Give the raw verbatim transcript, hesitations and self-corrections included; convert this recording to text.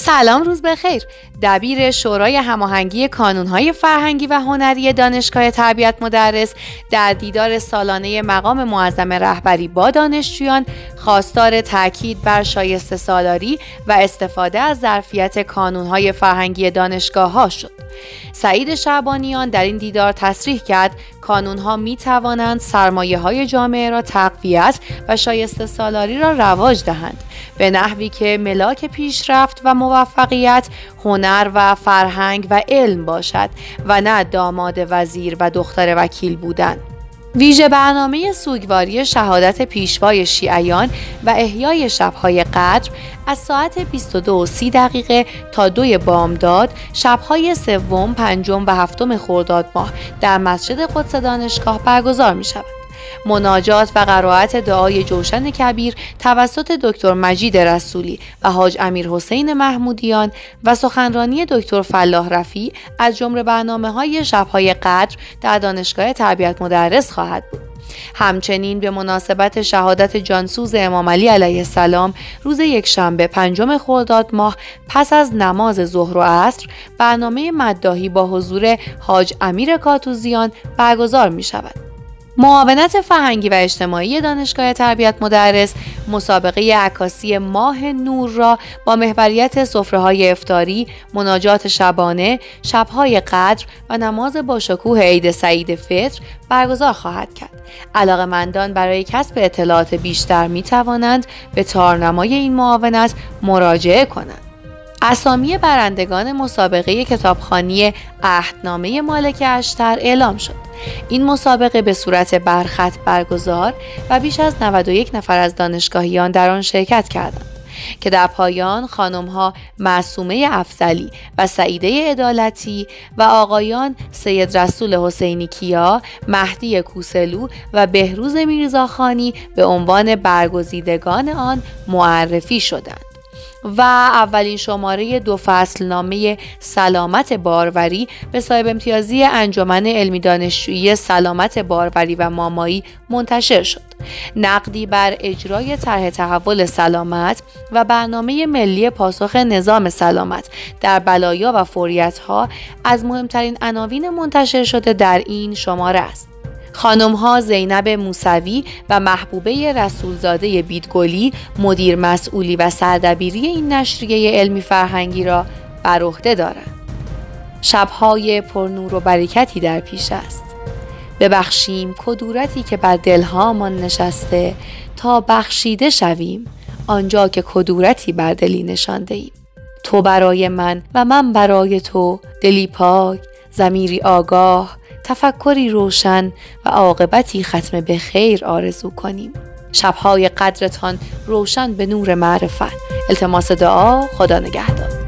سلام، روز بخیر. دبیر شورای هماهنگی کانون‌های فرهنگی و هنری دانشگاه تربیت مدرس در دیدار سالانه مقام معظم رهبری با دانشجویان خواستار تاکید بر شایسته سالاری و استفاده از ظرفیت کانون‌های فرهنگی دانشگاه‌ها شد. سعید شعبانیان در این دیدار تصریح کرد کانون‌ها می توانند سرمایه‌های جامعه را تقویت و شایسته سالاری را رواج دهند به نحوی که ملاک پیشرفت و موفقیت هنر و فرهنگ و علم باشد و نه داماد وزیر و دختر وکیل بودن. ویژه برنامه سوگواری شهادت پیشوای شیعیان و احیای شب‌های قدر از ساعت بیست و دو و سی دقیقه تا دوی بامداد شب‌های سوم، پنجم و هفتم خرداد ماه در مسجد قدس دانشگاه برگزار می‌شود. مناجات و قرائت دعای جوشن کبیر توسط دکتر مجید رسولی و حاج امیرحسین محمودیان و سخنرانی دکتر فلاح رفیع از جمله برنامه‌های شب‌های قدر در دانشگاه تربیت مدرس خواهد بود. همچنین به مناسبت شهادت جانسوز امام علی علیه السلام روز یکشنبه پنجم خرداد ماه پس از نماز ظهر و عصر برنامه مداحی با حضور حاج امیر کاتوزیان برگزار می شود. معاونت فرهنگی و اجتماعی دانشگاه تربیت مدرس مسابقه عکاسی ماه نور را با محوریت سفره‌های افطاری، مناجات شبانه، شب‌های قدر و نماز با شکوه عید سعید فطر برگزار خواهد کرد. علاقه‌مندان برای کسب اطلاعات بیشتر می توانند به تارنمای این معاونت مراجعه کنند. اسامی برندگان مسابقه کتابخوانی عهدنامه مالک اشتر اعلام شد. این مسابقه به صورت برخط برگزار و بیش از نود و یک نفر از دانشگاهیان در آن شرکت کردند که در پایان خانم‌ها معصومه افضلی و سعیده عدالتی و آقایان سید رسول حسینی کیا، مهدی کوسلو و بهروز میرزاخانی به عنوان برگزیدگان آن معرفی شدند و اولین شماره دو فصل نامه سلامت باروری به صاحب امتیازی انجمن علمی دانشجویی سلامت باروری و مامایی منتشر شد. نقدی بر اجرای طرح تحول سلامت و برنامه ملی پاسخ نظام سلامت در بلایا و فوریت‌ها از مهمترین عناوین منتشر شده در این شماره است. خانم‌ها زینب موسوی و محبوبه رسولزاده بیدگلی مدیر مسئولی و سردبیری این نشریه علمی فرهنگی را بر عهده دارند. شب‌های پرنور و برکتی در پیش است. ببخشیم کدورتی که بر دلهامان نشسته تا بخشیده شویم آنجا که کدورتی بر دلی نشانده ایم. تو برای من و من برای تو، دلی پاک، ضمیری آگاه، تفکری روشن و عاقبتی ختم به خیر آرزو کنیم. شب‌های قدرتان روشن به نور معرفت. التماس دعا. خدا نگهدار.